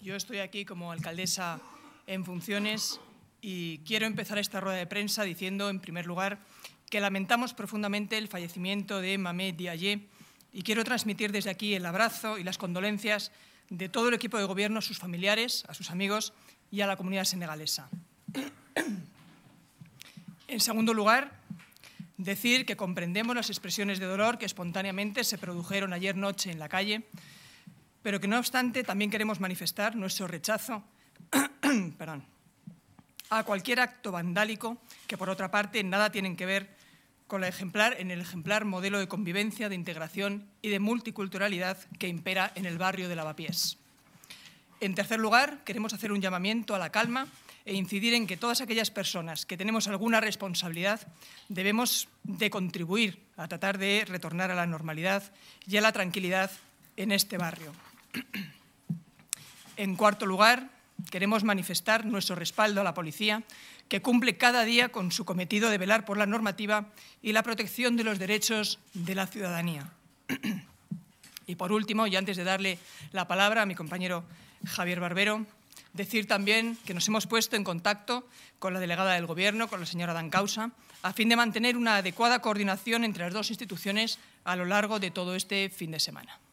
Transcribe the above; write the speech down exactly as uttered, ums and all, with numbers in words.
Yo estoy aquí como alcaldesa en funciones y quiero empezar esta rueda de prensa diciendo, en primer lugar, que lamentamos profundamente el fallecimiento de Mamed Diallé y quiero transmitir desde aquí el abrazo y las condolencias de todo el equipo de gobierno a sus familiares, a sus amigos y a la comunidad senegalesa. En segundo lugar, decir que comprendemos las expresiones de dolor que espontáneamente se produjeron ayer noche en la calle, pero que no obstante también queremos manifestar nuestro rechazo perdón, a cualquier acto vandálico que, por otra parte, nada tienen que ver con la ejemplar, en el ejemplar modelo de convivencia, de integración y de multiculturalidad que impera en el barrio de Lavapiés. En tercer lugar, queremos hacer un llamamiento a la calma e incidir en que todas aquellas personas que tenemos alguna responsabilidad debemos de contribuir a tratar de retornar a la normalidad y a la tranquilidad en este barrio. En cuarto lugar, queremos manifestar nuestro respaldo a la policía, que cumple cada día con su cometido de velar por la normativa y la protección de los derechos de la ciudadanía. Y por último, y antes de darle la palabra a mi compañero Javier Barbero, decir también que nos hemos puesto en contacto con la delegada del Gobierno, con la señora Dancausa, a fin de mantener una adecuada coordinación entre las dos instituciones a lo largo de todo este fin de semana.